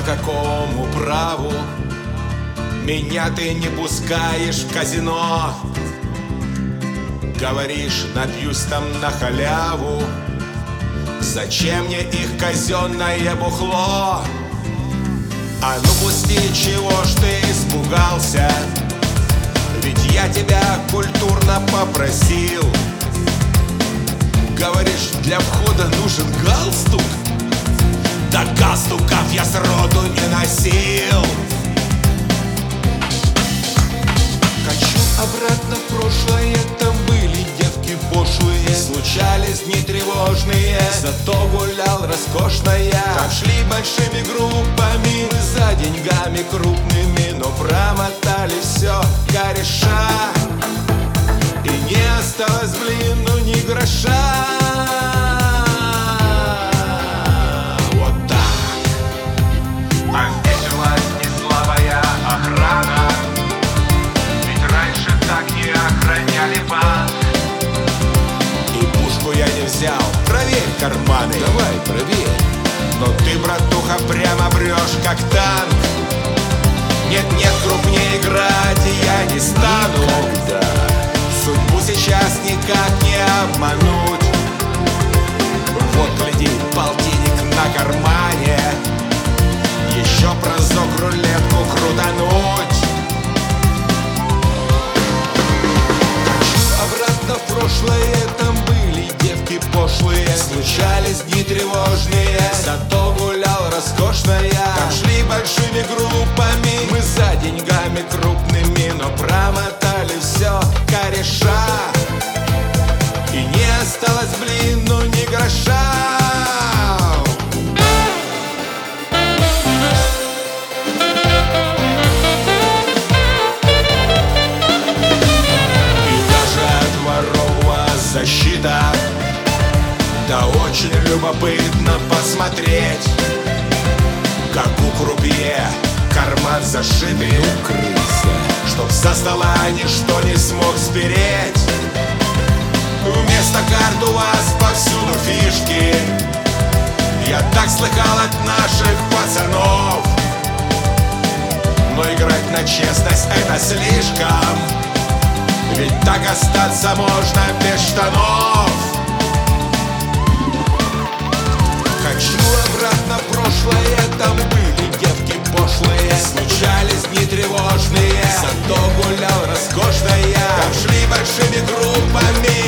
какому праву меня ты не пускаешь в казино? Говоришь, напьюсь там на халяву. Зачем мне их казенное бухло? А ну пусти, чего ж ты испугался? Ведь я тебя культурно попросил. Говоришь, для входа нужен галстук? Да галстуков я сроду не носил. Хочу обратно в прошлое, там были девки пошлые, случались дни тревожные, зато гулял роскошно я. Там шли большими группами, мы за деньгами крупными, но промотали все кореша, и не осталось, блин, ну ни гроша. Вот так обиделась неслабая охрана, ведь раньше так не охраняли банк. И пушку я не взял, проверь карманы. Давай, проверь. Но ты, братуха, прямо прешь как танк. Нет-нет, крупнее играть я не стану. Никогда. Судьбу сейчас никак не обмануть. Вот, гляди, полтинник на кармане, еще разок рулетку крутануть. Хочу обратно в прошлое, там были девки пошлые, случались дни тревожные, зато гулял роскошно я. Там шли большими группами, мы за деньгами крупными, но промотали все кореша, и не осталось, блин, ну ни гроша. И даже от ворова защита. Да очень любопытно посмотреть, как у крупье карман зашитый, Крыса. чтоб со стола ничто не смог спереть. Вместо карт у вас повсюду фишки, я так слыхал от наших пацанов. Но играть на честность это слишком, ведь так остаться можно без штанов. Хочу обратно в прошлое, там были девки пошлые, случались дни тревожные, зато гулял роскошно я. Там шли большими группами,